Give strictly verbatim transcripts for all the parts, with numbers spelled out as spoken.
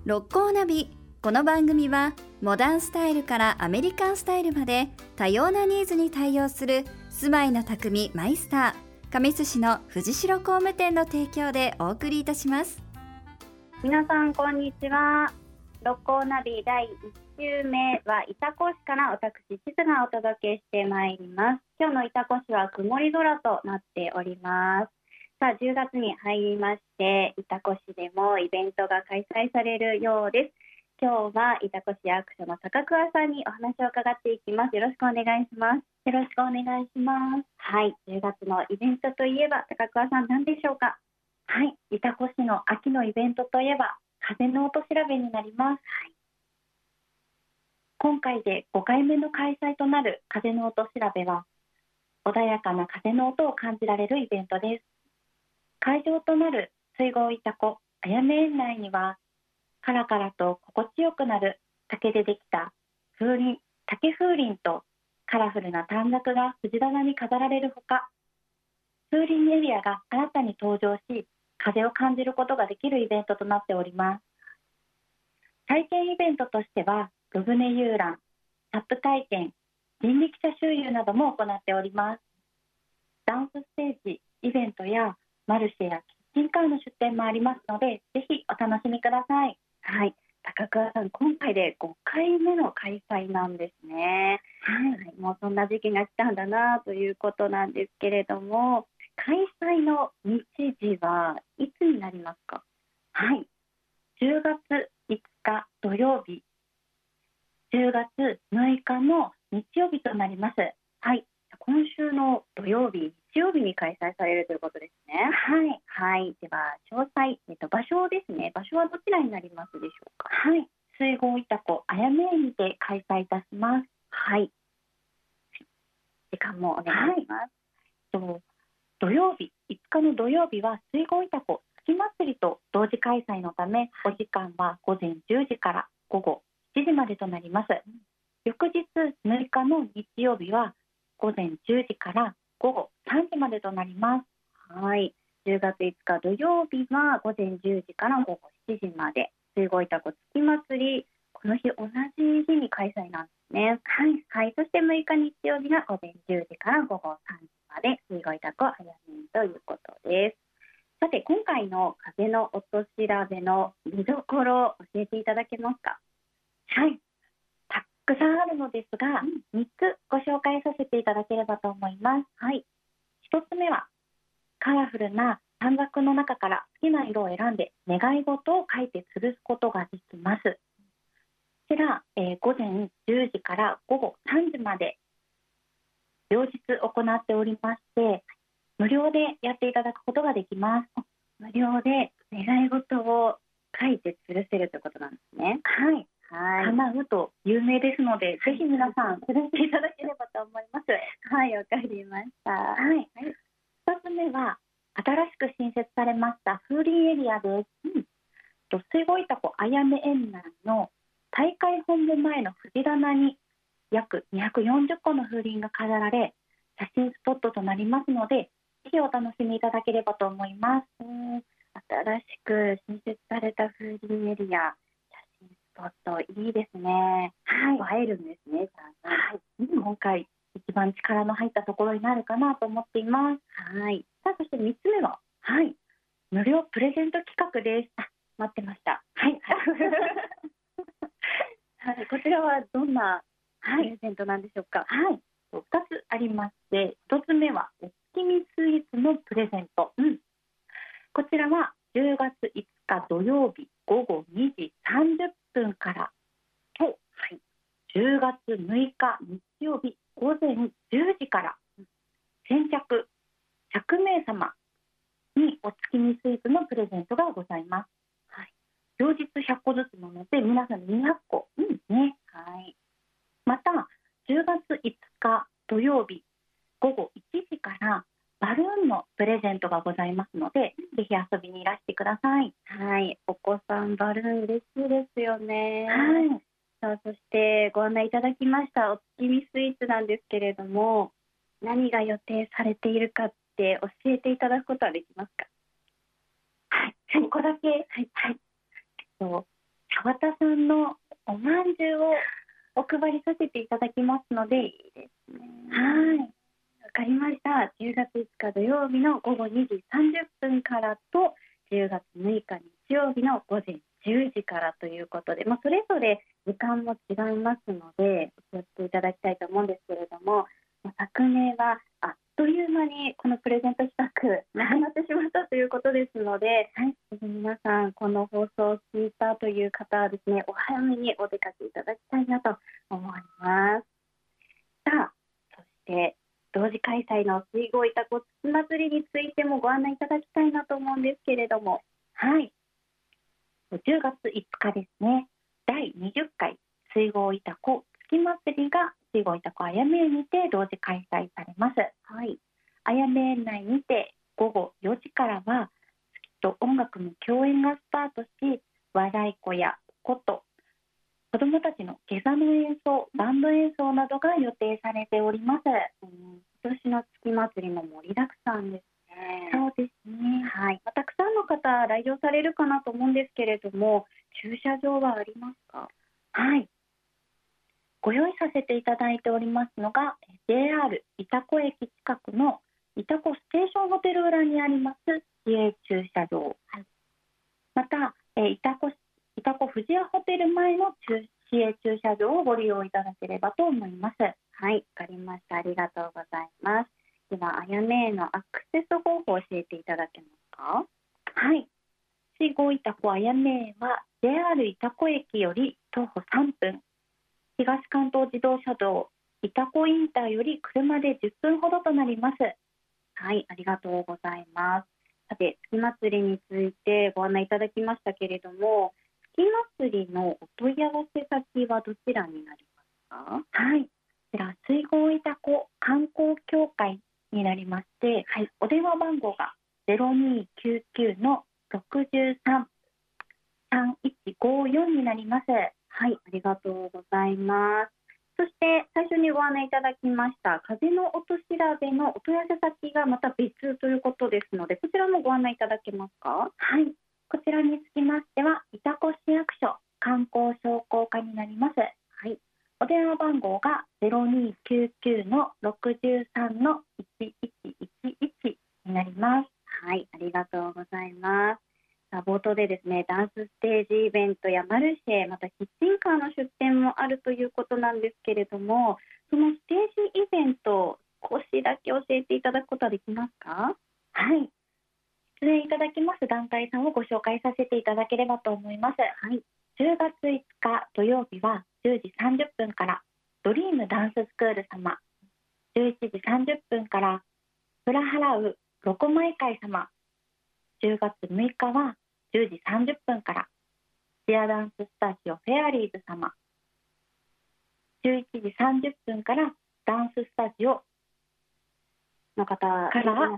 六甲ナビ。この番組はモダンスタイルからアメリカンスタイルまで多様なニーズに対応する住まいの匠マイスター神栖市の藤代工務店の提供でお送りいたします。 皆さんこんにちは。六甲ナビだいいち週目は潮来市から私地図がお届けしてまいります。今日の潮来市は曇り空となっております。さあじゅうがつに入りまして潮来市でもイベントが開催されるようです。今日は潮来市役所の高桑さんにお話を伺っていきます。よろしくお願いします。 よろしくお願いします。 はい、じゅうがつのイベントといえば高桑さん何でしょうか？ はい、潮来市の秋のイベントといえば風の音調べになります。はい、今回でごかいめの開催となる風の音調べは穏やかな風の音を感じられるイベントです。会場となる水郷潮来あやめ園内にはカラカラと心地よくなる竹でできた風鈴竹風鈴とカラフルな短冊が藤棚に飾られるほか、風鈴エリアが新たに登場し風を感じることができるイベントとなっております。体験イベントとしてはロブネ遊覧、タップ体験、人力車周遊なども行っております。ダンスステージ、イベントやマルシェやキッチンカーの出店もありますので、ぜひお楽しみください。 はい、高桑さん、今回でごかいめの開催なんですね。はい、もうそんな時期が来たんだなということなんですけれども、開催の日時はいつになりますか？ はい、じゅうがついつか土曜日、じゅうがつむいかの日曜日となります。 はい、今週の土曜日、日曜日に開催されるということですね。 はい、 はい、では詳細、えっと、場所ですね。場所はどちらになりますでしょうか？ はい、水郷潮来あやめ園にて開催いたします。 はい、時間もお願いします。 はい、土曜日いつかの土曜日は水郷潮来月祭りと同時開催のため、お時間はごぜんじゅうじからごごしちじまでとなります。翌日むいかの日曜日はごぜんじゅうじからごごさんじまでとなります。 はい、じゅうがついつか土曜日はごぜんじゅうじからごごしちじまで、水郷潮来月祭り、この日同じ日に開催なんですね。はい、はい、そしてむいか日曜日がごぜんじゅうじからごごさんじまで、水郷潮来あやめ園ということです。さて、今回の風の音調べの見どころを教えていただけますか？ はい、たくさんあるのですが、うん、みっつご紹介させていただければと思います。はい、ひとつめはカラフルな短冊の中から好きな色を選んで願い事を書いて吊るすことができます。こちら、えー、ごぜんじゅうじからごごさんじまで両日行っておりまして、無料でやっていただくことができます。 無料で願い事を書いて吊るせるということなんですね。 はい、はい、叶うと有名ですので、ぜひ皆さん吊るしていただければと思います。 はい、わかりました。 はい、はい、ふたつめは新しく新設されました風鈴エリアです。うん、水郷潮来あやめ園内の大会本部前の藤棚に約にひゃくよんじゅっこの風鈴が飾られ、写真スポットとなりますので、ぜひお楽しみいただければと思います。 うん、新しく新設された風鈴エリア、写真スポットいいですね。はい、映えるんですね。 はい、今回一番力の入ったところになるかなと思っています。 はい、 さあ、そしてみっつめは、はい、無料プレゼント企画です。あ、待ってました。はい、 はい、こちらはどんなプレゼントなんでしょうか？ はい、ふたつありまして、ひとつめはお月見スイーツのプレゼント。うん、こちらはじゅうがついつか土曜日ごごにじさんじゅっぷんからと、はい、じゅうがつむいか日曜日ごぜんじゅうじから先着ひゃくめいさまにお月見スイーツのプレゼントがございます。はい、両日ひゃっこずつなので皆さんにひゃっこ、うんね、はい、またじゅうがついつか土曜日ごごいちじからバルーンのプレゼントがございますので、ぜひ遊びにいらしてください。 はい、お子さんバルーン嬉しいですよね。 はい、 さあ、そしてご案内いただきましたお月見スイーツなんですけれども、何が予定されているかって教えていただくことはできますか？ はい、ここだけ、はいはい、えっと、 川田さんのおまんじゅうをお配りさせていただきますので。 いいですね。 はい、 わかりました。じゅうがついつか土曜日のごごにじさんじゅっぷんからと、じゅうがつむいか日曜日のごぜんじゅうじからということで、まあ、それぞれ時間も違いますのでお気をつけいただきたいと思うんですけれども、まあ、昨年はあっという間にこのプレゼント企画なくなってしまったということですので、はい、ぜひ皆さんこの放送を聞いたという方はですね、お早めにお出かけいただきたいなと思います。さあ、そして同時開催の水郷潮来つ祭りについてもご案内いただきたいなと思うんですけれども。 はい、じゅうがついつかですね、だいにじゅっかい水郷潮来月祭りが水郷潮来あやめ園にて同時開催されます。はい、あやめ園内にてごごよじからは月と音楽の共演がスタートし、和太鼓や琴、子どもたちの下座の演奏、バンド演奏などが予定されております。 うん、今年の月祭りも盛りだくさんですね。 そうですね、 はい、まあ、たくさんの方来場されるかなと思うんですけれども、駐車場はありますか？ はい、ご用意させていただいておりますのが ジェイアール 潮来駅近くの潮来ステーションホテル裏にあります市営駐車場、はい、また、えー、潮来潮来富士屋ホテル前の市営駐車場をご利用いただければと思います。 はい、わかりました。ありがとうございます。では、あやめ園のアクセス方法を教えていただけますか？ はい、水郷潮来あやめ園は ジェイアール 潮来駅より徒歩さんぷん、東関東自動車道潮来インターより車でじゅっぷんほどとなります。 はい、ありがとうございます。さて、月祭りについてご案内いただきましたけれども、月祭りのお問い合わせ先はどちらになりますか？ はい、こちら水郷潮来観光協会になりまして、はい、お電話番号が ゼロにーきゅうきゅう のろくさん さんいちごよんになります。 はい、ありがとうございます。そして最初にご案内いただきました風の音調べのお問い合わせ先がまた別ということですので、こちらもご案内いただけますか？ はい、こちらにつきましては潮来市役所観光商工課になります。はい、お電話番号が ゼロにーきゅうきゅう のろくさん のいちいちいちいちになります。 はい、ありがとうございます。さあ、冒頭でですね、ダンスステージイベントやマルシェ、またキッチンカーの出店もあるということなんですけれども、そのステージイベント、少しだけ教えていただくことはできますか？ はい、出演いただきます団体さんをご紹介させていただければと思います。はい、じゅうがついつか土曜日はじゅうじさんじゅっぷんからドリームダンススクール様、じゅういちじさんじゅっぷんからフラハラウロコマイ会様、じゅうがつむいかはじゅうじさんじゅっぷんからチアダンススタジオフェアリーズ様、じゅういちじさんじゅっぷんからダンススタジオの方から、はい、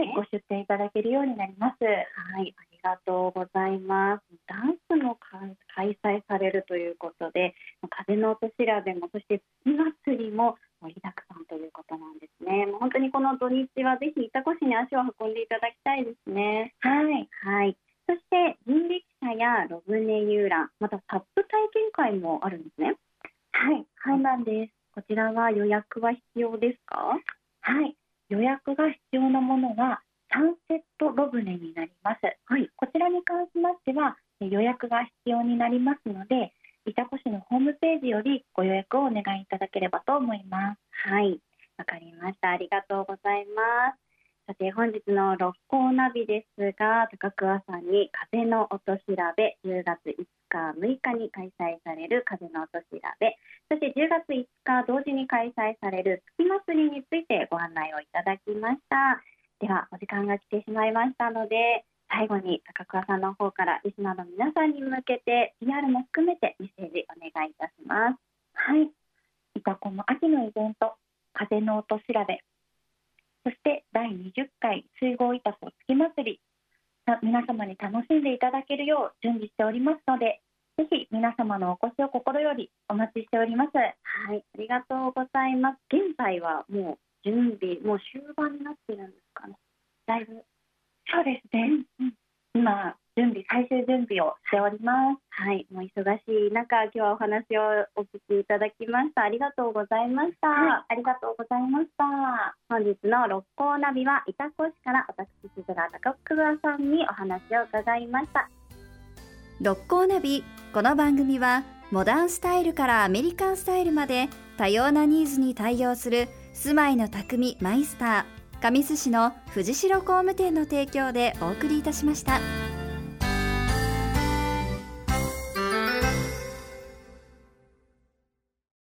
ご出展いただけるようになります。 はい、ありがとうございます。ダンスも開催されるということで、風の音調べも、そして月祭りも盛りだくさんということなんですね。もう本当にこの土日はぜひ潮来市に足を運んでいただきたいですね。 はい、 はい、そして人力車やロブネ遊覧、またサップ体験会もあるんですね。 はい、そうなんです。 こちらは予約は必要ですか？ はい、予約が必要なものはサンセットロブネになります。はい、こちらに関しましては予約が必要になりますので、潮来市のホームページよりご予約をお願いいただければと思います。 はい、わかりました。ありがとうございます。さて、本日の六甲ナビですが、高桑さんに風の音調べ、じゅうがついつかむいかに開催される風の音調べ、そしてじゅうがついつか同時に開催される月祭りについてご案内をいただきました。では、お時間が来てしまいましたので、最後に高桑さんの方からリスナーの皆さんに向けて ピーアール も含めてメッセージお願いいたします。 はい、潮来の秋のイベント、風の音調べ、そしてだいにじゅっかい水郷潮来月祭り、皆様に楽しんでいただけるよう準備しておりますので、ぜひ皆様のお越しを心よりお待ちしております。 はい、ありがとうございます。現在はもう準備、もう終盤になってるんですかね。だいぶ。 そうですね、うんうん、今準備最終準備をしております。 はい、もう忙しい中、今日はお話をお聞きいただきました。ありがとうございました。 はい、ありがとうございました。 本日の六甲ナビは潮来市から私静川高桑さんにお話を伺いました。 六甲ナビ、この番組はモダンスタイルからアメリカンスタイルまで多様なニーズに対応する住まいの匠マイスター神栖市の藤代工務店の提供でお送りいたしました。